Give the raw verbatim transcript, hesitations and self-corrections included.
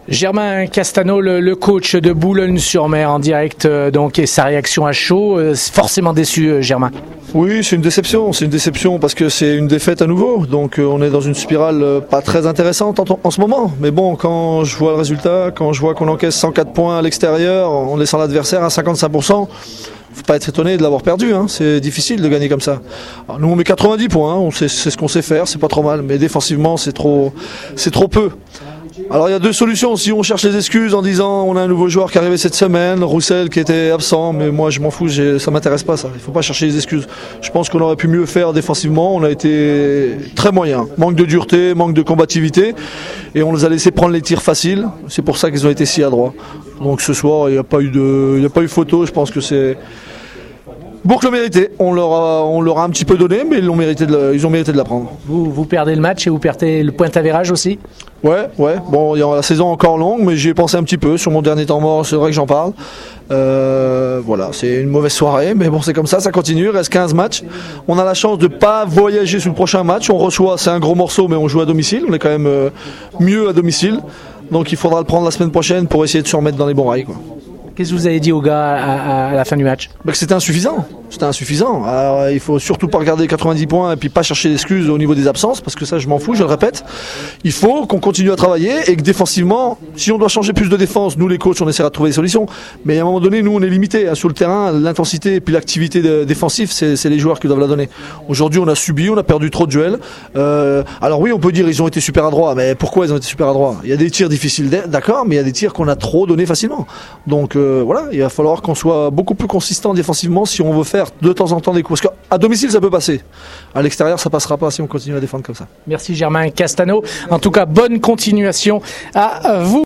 Germain Castano, le, le coach de Boulogne-sur-Mer en direct, euh, donc, et sa réaction à chaud, euh, forcément déçu, euh, Germain. Oui, c'est une déception, c'est une déception parce que c'est une défaite à nouveau, donc euh, on est dans une spirale euh, pas très intéressante en, en ce moment. Mais bon, quand je vois le résultat, quand je vois qu'on encaisse cent quatre points à l'extérieur, en laissant l'adversaire à cinquante-cinq pour cent, faut pas être étonné de l'avoir perdu, hein. C'est difficile de gagner comme ça. Alors, nous on met quatre-vingt-dix points, hein. On sait, c'est ce qu'on sait faire, c'est pas trop mal, mais défensivement c'est trop, c'est trop peu. Alors il y a deux solutions, si on cherche les excuses en disant on a un nouveau joueur qui est arrivé cette semaine, Roussel qui était absent, mais moi je m'en fous, j'ai, ça m'intéresse pas ça, il faut pas chercher les excuses. Je pense qu'on aurait pu mieux faire défensivement, on a été très moyen, manque de dureté, manque de combativité, et on les a laissé prendre les tirs faciles, c'est pour ça qu'ils ont été si adroits. Donc ce soir il n'y a pas eu de, il n'y a pas eu photo, je pense que c'est... Bourg le méritait, on leur a, on leur a un petit peu donné, mais ils ont mérité de la, ils ont mérité de la prendre. Vous, vous perdez le match et vous perdez le point avérage aussi. Ouais, ouais. Bon, il y a la saison encore longue, mais j'y ai pensé un petit peu sur mon dernier temps mort. C'est vrai que j'en parle. Euh, voilà, c'est une mauvaise soirée, mais bon, c'est comme ça, ça continue. Il reste quinze matchs. On a la chance de pas voyager sur le prochain match. On reçoit, c'est un gros morceau, mais on joue à domicile. On est quand même euh, mieux à domicile, donc il faudra le prendre la semaine prochaine pour essayer de se remettre dans les bons rails, quoi. Qu'est-ce que vous avez dit aux gars à, à, à la fin du match? Bah que c'était insuffisant. C'était insuffisant. Alors, il faut surtout pas regarder quatre-vingt-dix points et puis pas chercher d'excuses au niveau des absences, parce que ça je m'en fous, je le répète. Il faut qu'on continue à travailler et que défensivement, si on doit changer plus de défense, nous les coachs on essaiera de trouver des solutions. Mais à un moment donné, nous on est limité hein, sur le terrain, l'intensité et puis l'activité de, défensive, c'est, c'est les joueurs qui doivent la donner. Aujourd'hui on a subi, on a perdu trop de duels. Euh, alors oui, on peut dire ils ont été super adroits, mais pourquoi ils ont été super adroits? Il y a des tirs difficiles, d'accord, mais il y a des tirs qu'on a trop donnés facilement. Donc euh, voilà, il va falloir qu'on soit beaucoup plus consistant défensivement si on veut faire de temps en temps des coups. Parce qu'à domicile, ça peut passer. À l'extérieur, ça passera pas si on continue à défendre comme ça. Merci Germain Castano. En tout cas, bonne continuation à vous.